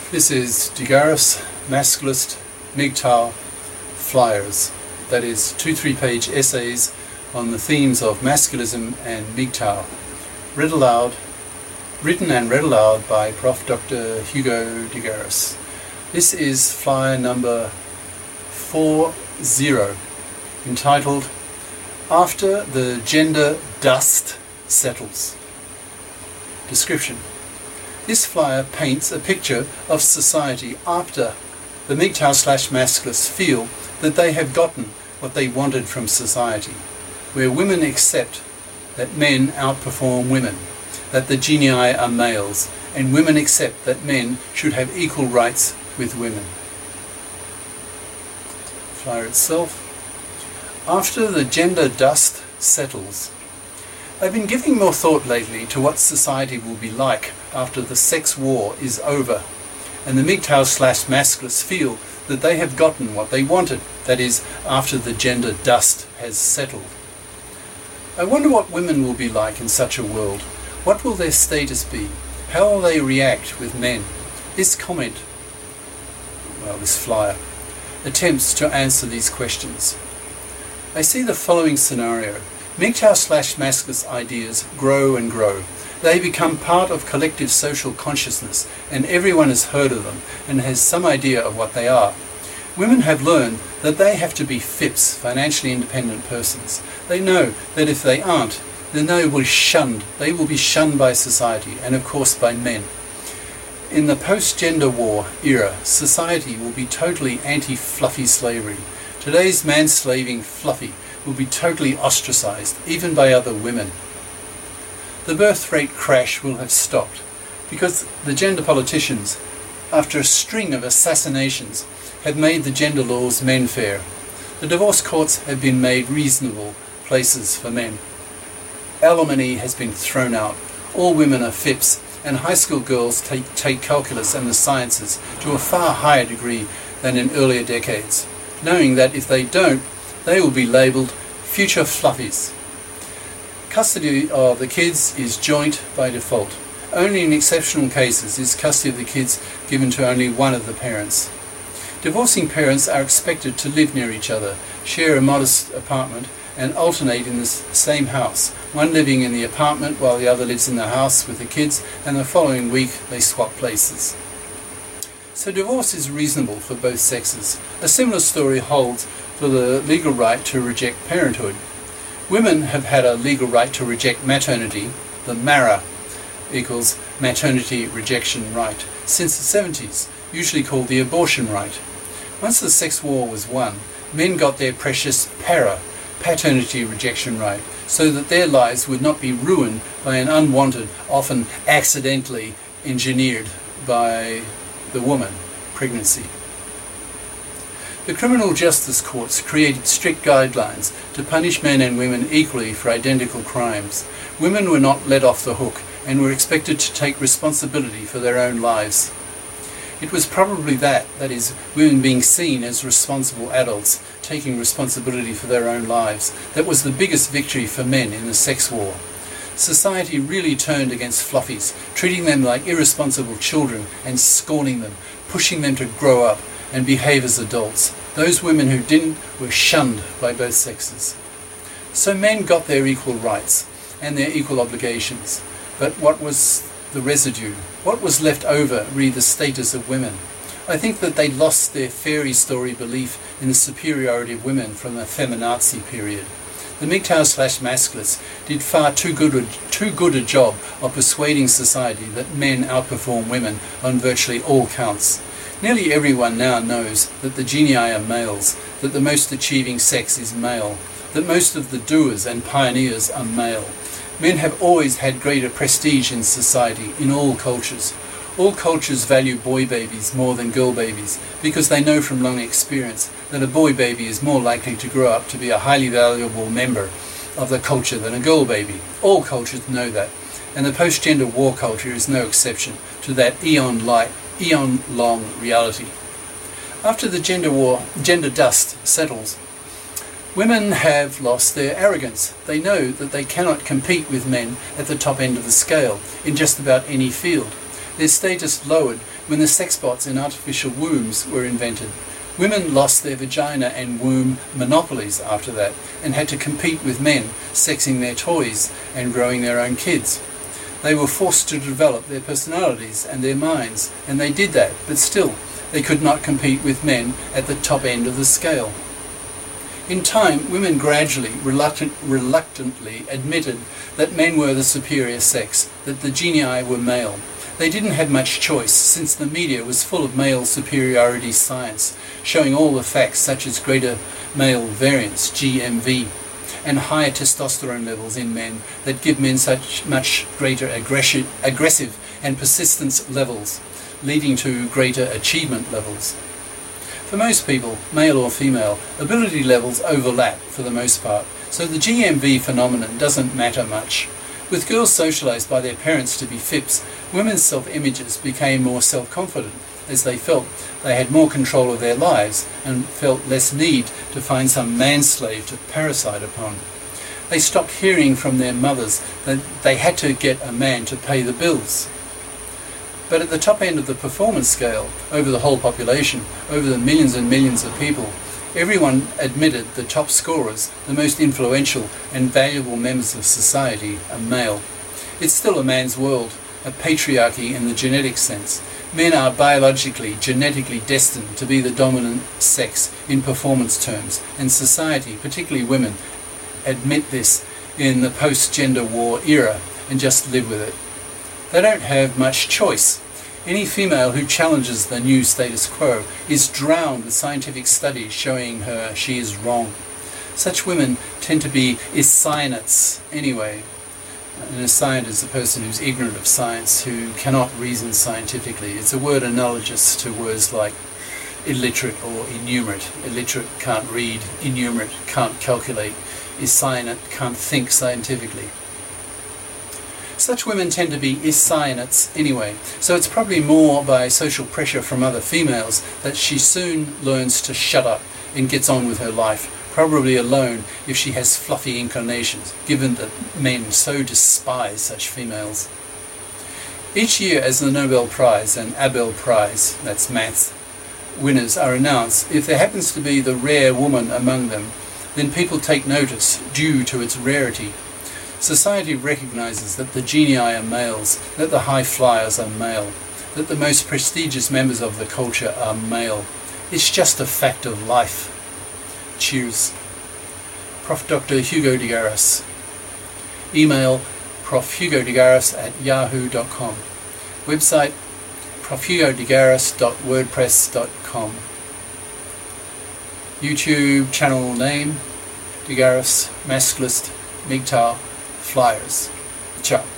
This is Digaris Masculist MGTOW Flyers. That is 2 3-page essays on the themes of masculism and MGTOW. Written and read aloud by Prof. Dr. Hugo Digaris. This is flyer number 40, entitled After the Gender Dust Settles. Description. This flyer paints a picture of society after the MGTOW/masculists feel that they have gotten what they wanted from society, where women accept that men outperform women, that the genii are males, and women accept that men should have equal rights with women. Flyer itself. After the gender dust settles. I've been giving more thought lately to what society will be like after the sex war is over, and the MGTOW/masculists feel that they have gotten what they wanted, that is, after the gender dust has settled. I wonder what women will be like in such a world. What will their status be? How will they react with men? This flyer, attempts to answer these questions. I see the following scenario. MGTOW/masculist ideas grow and grow. They become part of collective social consciousness, and everyone has heard of them and has some idea of what they are. Women have learned that they have to be FIPs, financially independent persons. They know that if they aren't, then they will be shunned by society and of course by men. In the post-gender war era, society will be totally anti-fluffy slavery. Today's man-slaving fluffy will be totally ostracized, even by other women. The birth rate crash will have stopped, because the gender politicians, after a string of assassinations, have made the gender laws men fair. The divorce courts have been made reasonable places for men. Alimony has been thrown out. All women are FIPs, and high school girls take calculus and the sciences to a far higher degree than in earlier decades, knowing that if they don't, they will be labelled future fluffies. Custody of the kids is joint by default. Only in exceptional cases is custody of the kids given to only one of the parents. Divorcing parents are expected to live near each other, share a modest apartment, and alternate in the same house, one living in the apartment while the other lives in the house with the kids, and the following week they swap places. So divorce is reasonable for both sexes. A similar story holds for the legal right to reject parenthood. Women have had a legal right to reject maternity, the MARA equals maternity rejection right, since the 70s, usually called the abortion right. Once the sex war was won, men got their precious PARA, paternity rejection right, so that their lives would not be ruined by an unwanted, often accidentally engineered by the woman, pregnancy. The criminal justice courts created strict guidelines to punish men and women equally for identical crimes. Women were not let off the hook and were expected to take responsibility for their own lives. It was probably that is, women being seen as responsible adults, taking responsibility for their own lives, that was the biggest victory for men in the sex war. Society really turned against fluffies, treating them like irresponsible children and scorning them, pushing them to grow up and behave as adults. Those women who didn't were shunned by both sexes. So men got their equal rights and their equal obligations. But what was the residue? What was left over re the status of women? I think that they lost their fairy story belief in the superiority of women from the feminazi period. The MGTOW/masculists did far too good a job of persuading society that men outperform women on virtually all counts. Nearly everyone now knows that the genii are males, that the most achieving sex is male, that most of the doers and pioneers are male. Men have always had greater prestige in society in all cultures. All cultures value boy babies more than girl babies because they know from long experience that a boy baby is more likely to grow up to be a highly valuable member of the culture than a girl baby. All cultures know that, and the post-gender war culture is no exception to that eon-long reality. After the gender dust settles, women have lost their arrogance. They know that they cannot compete with men at the top end of the scale in just about any field. Their status lowered when the sex bots in artificial wombs were invented. Women lost their vagina and womb monopolies after that and had to compete with men, sexing their toys and growing their own kids. They were forced to develop their personalities and their minds, and they did that, but still, they could not compete with men at the top end of the scale. In time, women gradually, reluctantly admitted that men were the superior sex, that the genii were male. They didn't have much choice, since the media was full of male superiority science, showing all the facts such as greater male variance, GMV, and higher testosterone levels in men that give men such much greater aggressive and persistence levels, leading to greater achievement levels. For most people, male or female, ability levels overlap for the most part, so the GMV phenomenon doesn't matter much. With girls socialized by their parents to be FIPS, women's self-images became more self-confident, as they felt they had more control of their lives and felt less need to find some manslave to parasite upon. They stopped hearing from their mothers that they had to get a man to pay the bills. But at the top end of the performance scale, over the whole population, over the millions and millions of people, everyone admitted the top scorers, the most influential and valuable members of society, are male. It's still a man's world, a patriarchy in the genetic sense. Men are biologically, genetically destined to be the dominant sex in performance terms, and society, particularly women, admit this in the post-gender war era and just live with it. They don't have much choice. Any female who challenges the new status quo is drowned with scientific studies showing her she is wrong. Such women tend to be iscianates anyway. An iscianate is a person who's ignorant of science, who cannot reason scientifically. It's a word analogous to words like illiterate or innumerate. Illiterate can't read, innumerate can't calculate, iscianate can't think scientifically. Such women tend to be iscianates anyway, so it's probably more by social pressure from other females that she soon learns to shut up and gets on with her life, probably alone if she has fluffy inclinations, given that men so despise such females. Each year as the Nobel Prize and Abel Prize, that's maths, winners are announced, if there happens to be the rare woman among them, then people take notice due to its rarity. Society recognizes that the genii are males, that the high flyers are male, that the most prestigious members of the culture are male. It's just a fact of life. Cheers. Prof. Dr. Hugo de Garis. Email profhugodegaris@yahoo.com. Website profhugodegaris.wordpress.com. YouTube channel name De Garis, Masculist, MGTOW, Flyers. Ciao.